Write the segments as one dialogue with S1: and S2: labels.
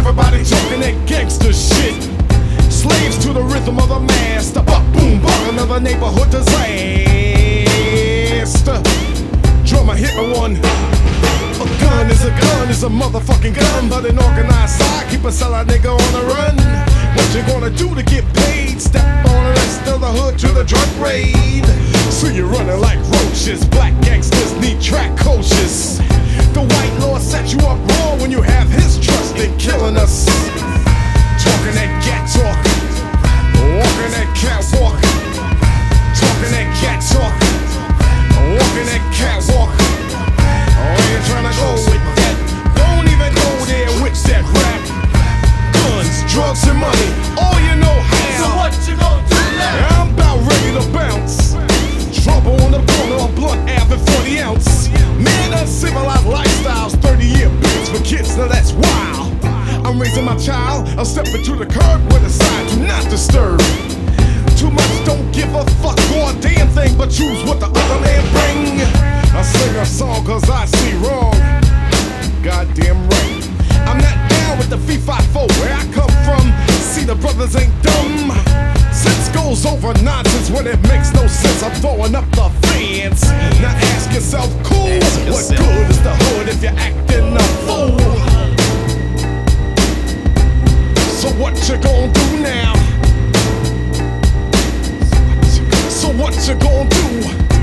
S1: Everybody talking that gangster shit. Slaves to the rhythm of the master. Buck, boom, buck, another neighborhood disaster. Drummer hit me one. A gun is a motherfucking gun, but an organized side keep a sellout nigga on the run. What you gonna do to get paid? Step on the rest of the hood to the drug raid. So you're running like roaches. Black gangsters need track coaches. The white lord set you up wrong when you have his trust in killing us. Talking that cat talk, walking that catwalk. Talking that cat talk, walking that catwalk. Oh, you tryna go with that? Don't even go there with that rap. Guns, drugs, and money, all you know how.
S2: So what you gonna do now?
S1: I'm about ready to bounce. Trouble on the corner of Blunt Ave and 40 ounce. Man, uncivilized lifestyles, 30-year bids for kids, now that's wild. I'm raising my child, I'm stepping to the curb with a sign, do not disturb. Too much, don't give a fuck or a damn thing, but choose what the other man bring. I sing a song cause I see wrong. Goddamn right. I'm not down with the fee-fi-fo. Where I come from, see the brothers ain't dumb. Sense goes over nonsense when it makes no sense. I'm throwing up the fans. Now ask yourself, cool, what good is the hood if you're acting a fool? So what you gonna do now? So what you gonna do?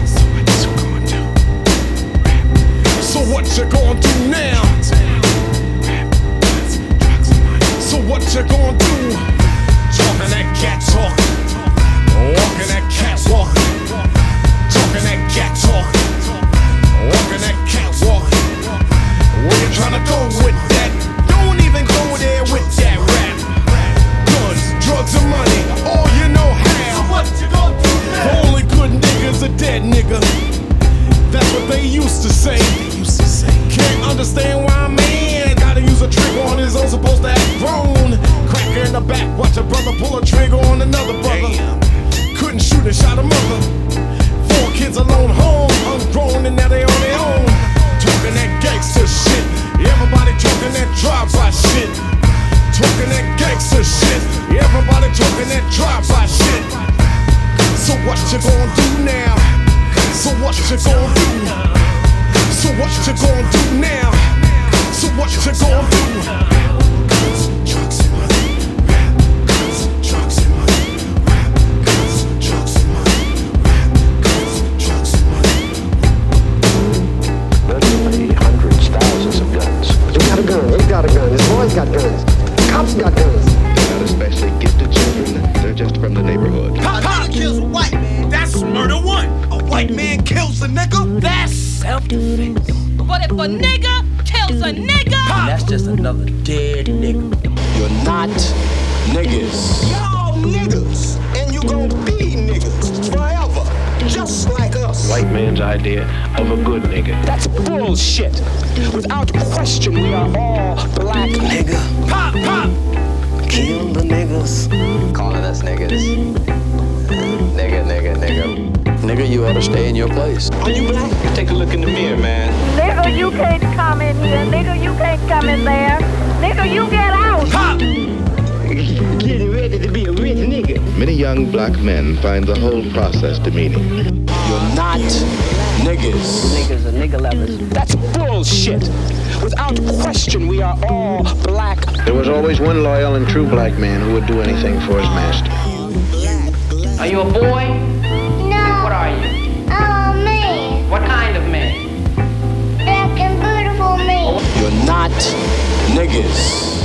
S1: So what you gonna do now? So what you gonna do? Talking that cat talk, walking that catwalk. Talking that cat talk, walking that catwalk. Where you tryna go with that? Don't even go there with that rap. Guns, drugs, and money, all you know how.
S2: So what you gonna do now?
S1: Only good niggas are dead nigga. That's what they used to say. Can't understand why a man gotta use a trigger on his own, supposed to act grown. Cracker in the back, watch a brother pull a trigger on another brother. Couldn't shoot and shot a mother. 4 kids alone home, ungrown and now they on their own. Talking that gangster shit, everybody talking that drive-by shit. Talking that gangster shit, everybody talking that drive-by shit. So what you gonna do now? So what you gonna do? So what you gonna do now? So what you gonna do? Guns, drugs, and money. Rap, guns, drugs, and money. Rap, guns, drugs, and money. Rap, guns, drugs, and money.
S3: Literally hundreds, thousands of guns.
S4: We got a gun, we got a gun, this boy's got guns. Cops got guns.
S5: They're not especially gifted children, they're just from the neighborhood.
S2: A nigga kills a white man, that's murder one. A white man kills a nigga, that's self-defense.
S6: But if a nigga kills a nigga,
S7: that's just another dead nigga.
S3: You're not niggas.
S2: Y'all niggas, and you gon' be niggas forever, just like us.
S3: White man's idea of a good nigga. That's bullshit. Without question, we are all black.
S7: Nigga,
S2: Pop, pop.
S7: kill the niggas.
S8: Calling us niggas. Nigga.
S3: Nigga, you ought to stay in your place.
S2: Are you black?
S3: Take a look in the mirror, man.
S9: Nigga, you can't come in here. Nigga, you can't come in there. Nigga, you get out.
S2: Pop.
S4: Getting ready to be a rich nigga.
S5: Many young black men find the whole process demeaning.
S3: You're not niggas.
S4: Niggas are nigga lovers.
S3: That's bullshit. Without question, we are all black.
S10: There was always one loyal and true black man who would do anything for his master.
S11: Are you a boy?
S9: No.
S11: What are you?
S9: I'm a man.
S11: What kind of man?
S9: Black and beautiful man.
S3: You're not niggas.